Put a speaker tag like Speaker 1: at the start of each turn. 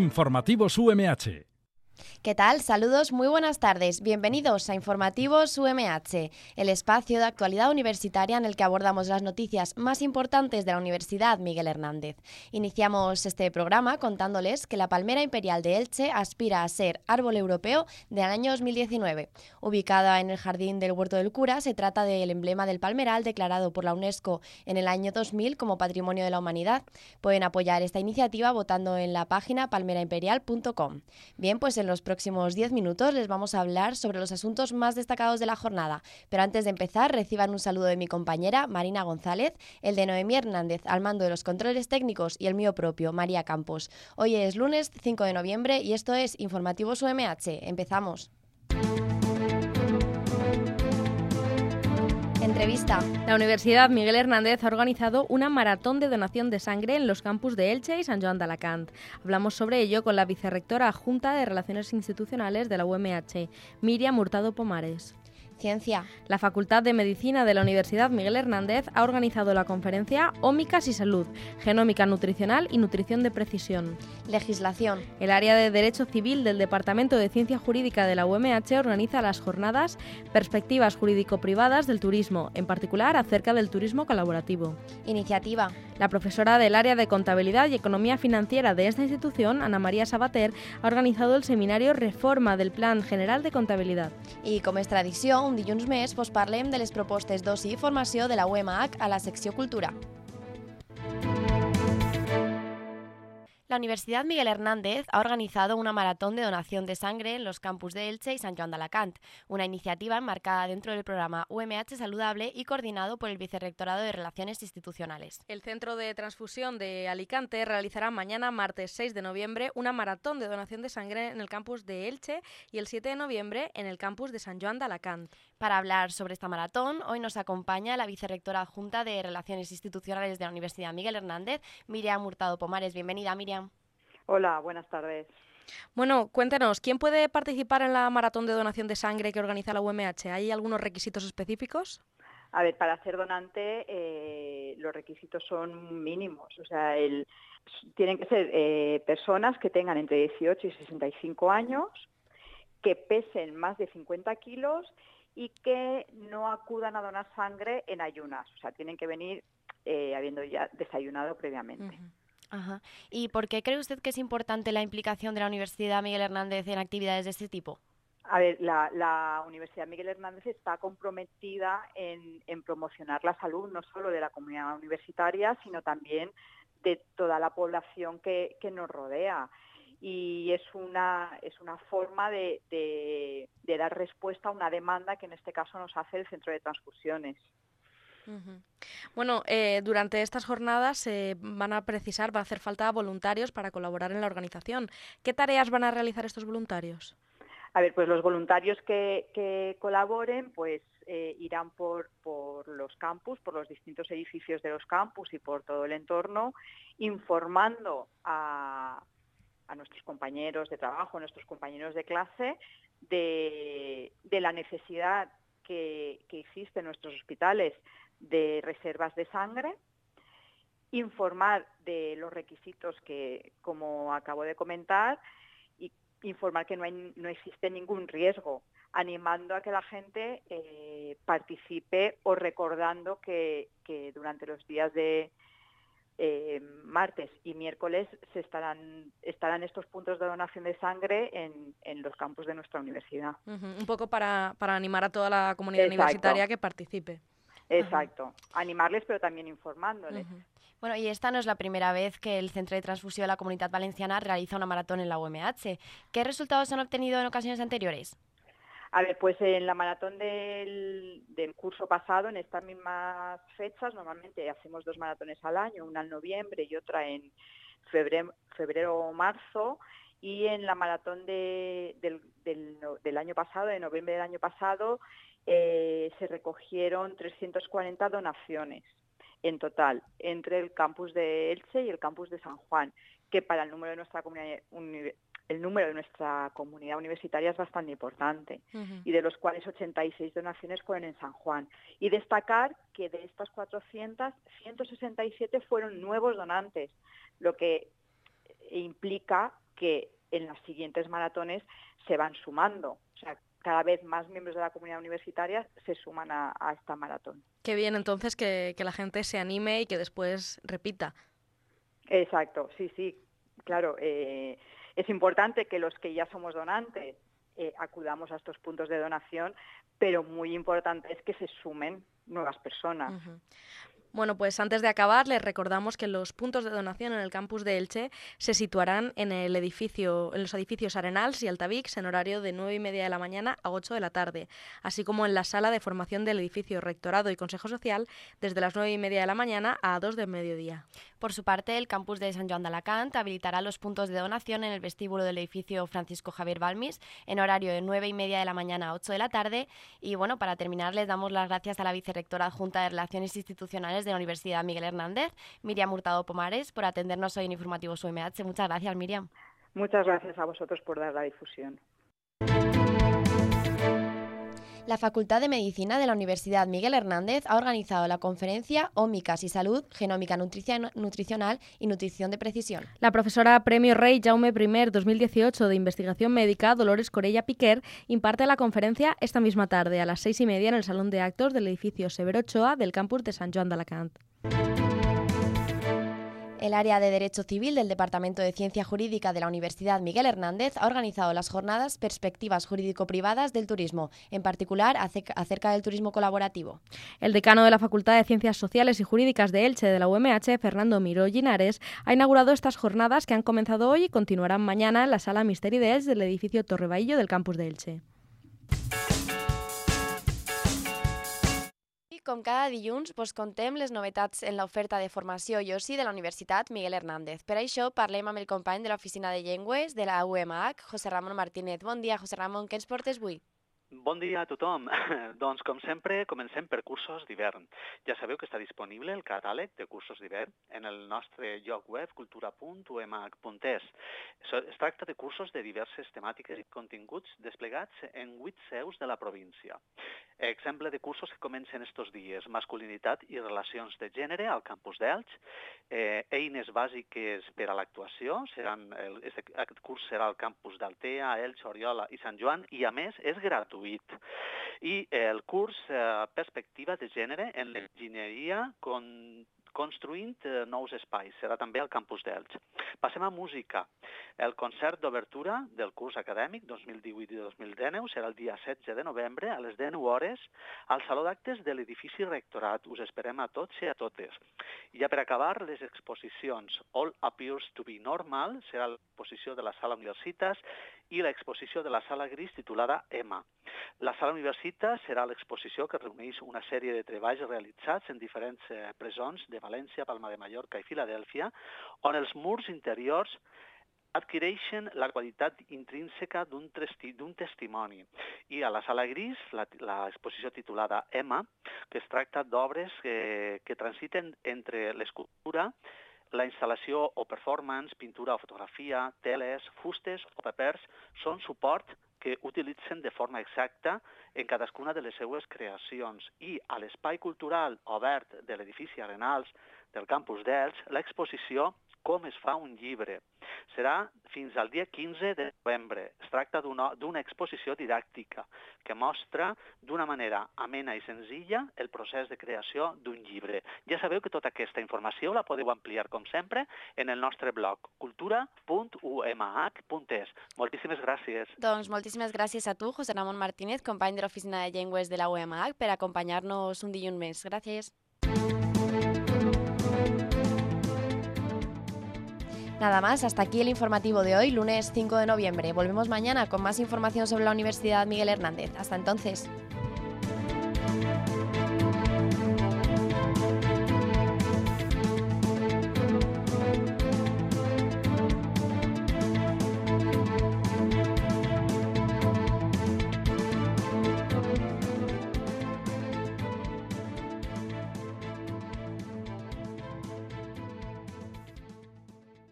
Speaker 1: Informativos UMH.
Speaker 2: ¿Qué tal? Saludos, muy buenas tardes. Bienvenidos a Informativos UMH, el espacio de actualidad universitaria en el que abordamos las noticias más importantes de la Universidad Miguel Hernández. Iniciamos este programa contándoles que la palmera imperial de Elche aspira a ser árbol europeo del año 2019. Ubicada en el jardín del Huerto del Cura, se trata del emblema del palmeral declarado por la UNESCO en el año 2000 como Patrimonio de la Humanidad. Pueden apoyar esta iniciativa votando en la página palmeraimperial.com. Bien, pues en los próximos 10 minutos les vamos a hablar sobre los asuntos más destacados de la jornada. Pero antes de empezar, reciban un saludo de mi compañera Marina González, el de Noemí Hernández al mando de los controles técnicos y el mío propio, María Campos. Hoy es lunes 5 de noviembre y esto es Informativos UMH. Empezamos. Entrevista.
Speaker 3: La Universidad Miguel Hernández ha organizado una maratón de donación de sangre en los campus de Elche y Sant Joan d'Alacant. Hablamos sobre ello con la vicerrectora adjunta de Relaciones Institucionales de la UMH, Míriam Hurtado Pomares.
Speaker 2: Ciencia.
Speaker 3: La Facultad de Medicina de la Universidad Miguel Hernández ha organizado la conferencia Ómicas y Salud, Genómica Nutricional y Nutrición de Precisión.
Speaker 2: Legislación.
Speaker 3: El área de Derecho Civil del Departamento de Ciencia Jurídica de la UMH organiza las jornadas Perspectivas Jurídico-Privadas del Turismo, en particular acerca del turismo colaborativo.
Speaker 2: Iniciativa.
Speaker 3: La profesora del área de Contabilidad y Economía Financiera de esta institución, Ana María Sabater, ha organizado el seminario Reforma del Plan General de Contabilidad.
Speaker 2: I com és tradició, un dilluns més vos parlem de les propostes d'oci i formació de la UMH a la secció Cultura. La Universidad Miguel Hernández ha organizado una maratón de donación de sangre en los campus de Elche y Sant Joan d'Alacant, una iniciativa enmarcada dentro del programa UMH Saludable y coordinado por el Vicerrectorado de Relaciones Institucionales.
Speaker 3: El Centro de Transfusión de Alicante realizará mañana, martes 6 de noviembre, una maratón de donación de sangre en el campus de Elche y el 7 de noviembre en el campus de Sant Joan d'Alacant.
Speaker 2: Para hablar sobre esta maratón, hoy nos acompaña la Vicerrectora adjunta de Relaciones Institucionales de la Universidad Miguel Hernández, Míriam Hurtado Pomares. Bienvenida, Míriam.
Speaker 4: Hola, buenas tardes.
Speaker 3: Bueno, cuéntanos, ¿quién puede participar en la maratón de donación de sangre que organiza la UMH? ¿Hay algunos requisitos específicos?
Speaker 4: A ver, para ser donante los requisitos son mínimos. O sea, tienen que ser personas que tengan entre 18 y 65 años, que pesen más de 50 kilos y que no acudan a donar sangre en ayunas. O sea, tienen que venir habiendo ya desayunado previamente.
Speaker 2: Uh-huh. Ajá. ¿Y por qué cree usted que es importante la implicación de la Universidad Miguel Hernández en actividades de este tipo?
Speaker 4: A ver, la Universidad Miguel Hernández está comprometida en promocionar la salud, no solo de la comunidad universitaria, sino también de toda la población que nos rodea. Y es una forma de dar respuesta a una demanda que en este caso nos hace el Centro de Transfusiones.
Speaker 3: Uh-huh. Bueno, durante estas jornadas va a hacer falta voluntarios para colaborar en la organización. ¿Qué tareas van a realizar estos voluntarios?
Speaker 4: A ver, pues los voluntarios que colaboren pues irán por los campus, por los distintos edificios de los campus y por todo el entorno, informando a nuestros compañeros de trabajo, a nuestros compañeros de clase, de la necesidad que existe en nuestros hospitales de reservas de sangre, informar de los requisitos que, como acabo de comentar, y informar que no existe ningún riesgo, animando a que la gente participe o recordando que durante los días de martes y miércoles estarán estos puntos de donación de sangre en los campus de nuestra universidad.
Speaker 3: Uh-huh. Un poco para animar a toda la comunidad universitaria que participe.
Speaker 4: Exacto, animarles pero también informándoles.
Speaker 2: Uh-huh. Bueno, y esta no es la primera vez que el Centro de Transfusión de la Comunitat Valenciana realiza una maratón en la UMH. ¿Qué resultados han obtenido en ocasiones anteriores?
Speaker 4: A ver, pues en la maratón del curso pasado, en estas mismas fechas, normalmente hacemos 2 maratones al año, una en noviembre y otra en febrero o marzo, y en la maratón del año pasado, de noviembre del año pasado, se recogieron 340 donaciones en total entre el campus de Elche y el campus de San Juan, que para el número de nuestra comunidad universitaria es bastante importante, uh-huh. Y de los cuales 86 donaciones fueron en San Juan. Y destacar que de estas 400, 167 fueron nuevos donantes, lo que implica que en las siguientes maratones se van sumando. O sea, cada vez más miembros de la comunidad universitaria se suman a esta maratón.
Speaker 3: Qué bien, entonces, que la gente se anime y que después repita.
Speaker 4: Exacto, sí, claro. Es importante que los que ya somos donantes acudamos a estos puntos de donación, pero muy importante es que se sumen nuevas personas.
Speaker 3: Uh-huh. Bueno, pues antes de acabar, les recordamos que los puntos de donación en el campus de Elche se situarán en los edificios Arenals y Altavix en horario de 9:30 de la mañana a 8 de la tarde, así como en la sala de formación del edificio Rectorado y Consejo Social desde las 9:30 de la mañana a 2 del mediodía.
Speaker 2: Por su parte, el campus de Sant Joan d'Alacant habilitará los puntos de donación en el vestíbulo del edificio Francisco Javier Balmis en horario de 9:30 de la mañana a 8 de la tarde. Y bueno, para terminar, les damos las gracias a la vicerrectora adjunta de Relaciones Institucionales de la Universidad Miguel Hernández, Miriam Hurtado Pomares, por atendernos hoy en Informativos UMH. Muchas gracias, Miriam.
Speaker 4: Muchas gracias a vosotros por dar la difusión.
Speaker 2: La Facultad de Medicina de la Universidad Miguel Hernández ha organizado la conferencia Ómicas y Salud, Genómica Nutricional y Nutrición de Precisión.
Speaker 3: La profesora Premio Rey Jaume I 2018 de Investigación Médica, Dolores Corella Piquer, imparte la conferencia esta misma tarde a las 6:30 en el Salón de Actos del edificio Severo Ochoa del campus de Sant Joan d'Alacant.
Speaker 2: El área de Derecho Civil del Departamento de Ciencia Jurídica de la Universidad Miguel Hernández ha organizado las jornadas Perspectivas Jurídico-Privadas del Turismo, en particular acerca del turismo colaborativo.
Speaker 3: El decano de la Facultad de Ciencias Sociales y Jurídicas de Elche de la UMH, Fernando Miró Linares, ha inaugurado estas jornadas que han comenzado hoy y continuarán mañana en la Sala Misteri d'Elx del edificio Torre Bahillo del campus de Elche.
Speaker 2: Com cada dilluns, vos contem les novetats en l'oferta de formació i oci de la Universitat Miguel Hernández. Per això parlem amb el company de l'Oficina de Llengües de la UMH, José Ramon Martínez. Bon dia, José Ramon, què ens portes avui?
Speaker 1: Bon dia a tothom. Doncs, com sempre, comencem per cursos d'hivern. Ja sabeu que està disponible el catàleg de cursos d'hivern en el nostre lloc web cultura.umh.es. Es tracta de cursos de diverses temàtiques i continguts desplegats en 8 seus de la província. Exemple de cursos que comencen estos dies: masculinitat i relacions de gènere al campus d'Elx, eines bàsiques per a l'actuació, aquest curs serà al campus d'Altea, Elx, Oriola i Sant Joan, i a més és gratuït. I el curs Perspectiva de gènere en l'enginyeria construint nous espais. Serà també al campus d'Elx. Passem a música. El concert d'obertura del curs acadèmic 2018 i 2019 serà el dia 16 de novembre a les 19 hores al Saló d'Actes de l'edifici Rectorat. Us esperem a tots i a totes. I ja per acabar, les exposicions All Appears to be Normal serà l'exposició de la Sala Universitas i l'exposició de la Sala Gris titulada Emma. La Sala Universitas serà l'exposició que reuneix una sèrie de treballs realitzats en diferents presons de València, Palma de Mallorca i Filadèlfia, on els murs interiors adquireixen la qualitat intrínseca d'un testimoni. I a la Sala Gris, l'exposició titulada Emma, que es tracta d'obres que transiten entre l'escultura, la instal·lació o performance, pintura o fotografia, teles, fustes o papers, són suport que utilitzen de forma exacta en cadascuna de les seues creacions. I a l'espai cultural obert de l'edifici Arenals del campus d'Elx, l'exposició Com es fa un llibre. Serà fins al dia 15 de novembre. Es tracta d'una exposició didàctica que mostra d'una manera amena i senzilla el procés de creació d'un llibre. Ja sabeu que tota aquesta informació la podeu ampliar, com sempre, en el nostre blog cultura.umh.es. Moltíssimes gràcies.
Speaker 2: Doncs moltíssimes gràcies a tu, José Ramon Martínez, company de l'Oficina de Llengües de la UMH, per acompanyar-nos un dilluns més. Gràcies. Nada más, hasta aquí el informativo de hoy, lunes 5 de noviembre. Volvemos mañana con más información sobre la Universidad Miguel Hernández. Hasta entonces.